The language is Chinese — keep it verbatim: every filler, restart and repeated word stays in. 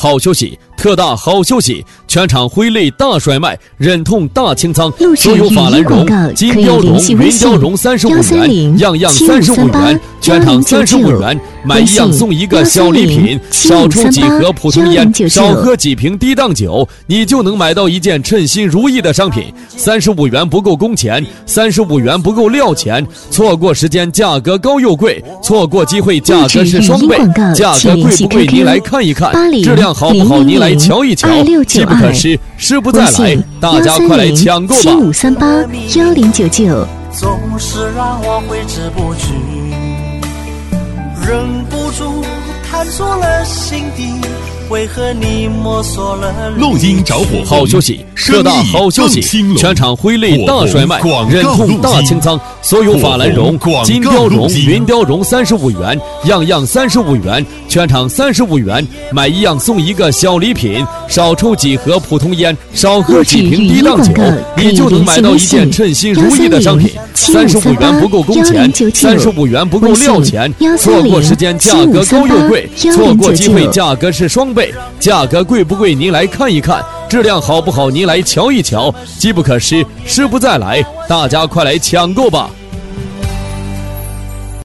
好消息，特大好消息！全场挥泪大甩卖，忍痛大清仓，所有法兰绒、金雕绒、云雕绒三十五元，样样三十五元，全场三十五元，买一样送一个小礼品，少抽几盒普通烟，少喝几瓶低档酒，你就能买到一件称心如意的商品。三十五元不够工钱，三十五元不够料钱，错过时间价格高又贵，错过机会价格是双倍，价格贵不贵您来看一看，质量好不好您来瞧一瞧，机不可失，失不再来，大家快来抢购吧！ 七五三八幺零九九， 总是让我挥之不去，忍不住探索了心底，为何你摸索了录音着火， 好消息，特大好消息！全场挥泪大甩卖，忍痛大清仓，所有法兰绒、金雕绒、云雕绒三十五元，样样三十五元，全场三十五元，买一样送一个小礼品，少抽几盒普通烟，少喝几瓶低档酒，你就能买到一件称心如意的商品。三十五元不够工钱，三十五元不够料钱，错过时间价格高又贵，错过机会价格是双倍，价格贵不贵您来看一看，质量好不好您来瞧一瞧，机不可失，失不再来，大家快来抢购吧！